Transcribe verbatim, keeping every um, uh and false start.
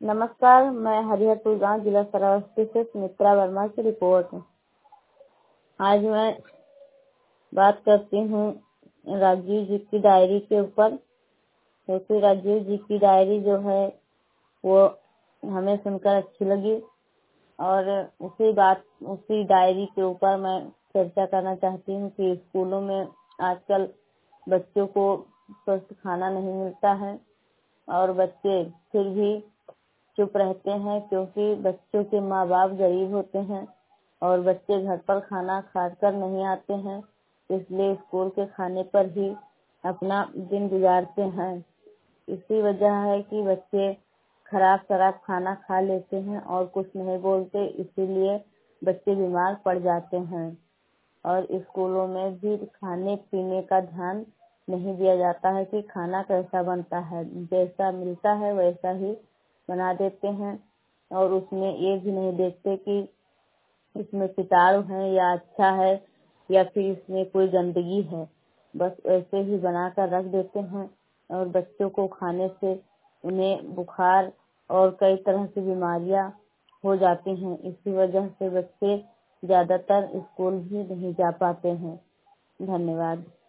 नमस्कार, मैं हरिहरपुर गांव जिला श्रावस्ती से सुमित्रा वर्मा की रिपोर्ट। आज मैं बात करती हूँ राजीव जी की डायरी के ऊपर। क्योंकि राजीव जी की डायरी जो है वो हमें सुनकर अच्छी लगी और उसी बात उसी डायरी के ऊपर मैं चर्चा करना चाहती हूँ कि स्कूलों में आजकल बच्चों को स्वस्थ खाना नहीं मिलता है और बच्चे फिर भी चुप रहते हैं, क्योंकि बच्चों के माँ बाप गरीब होते हैं और बच्चे घर पर खाना खाकर नहीं आते हैं, इसलिए स्कूल के खाने पर ही अपना दिन गुजारते हैं। इसी वजह है कि बच्चे खराब खराब खाना खा लेते हैं और कुछ नहीं बोलते, इसीलिए बच्चे बीमार पड़ जाते हैं। और स्कूलों में भी खाने पीने का ध्यान नहीं दिया जाता है कि खाना कैसा बनता है, जैसा मिलता है वैसा ही बना देते हैं और उसमें ये भी नहीं देखते कि इसमें कीटाणु है या अच्छा है या फिर इसमें कोई गंदगी है, बस ऐसे ही बनाकर रख देते हैं और बच्चों को खाने से उन्हें बुखार और कई तरह की बीमारियां हो जाती हैं। इसी वजह से बच्चे ज्यादातर स्कूल भी नहीं जा पाते हैं। धन्यवाद।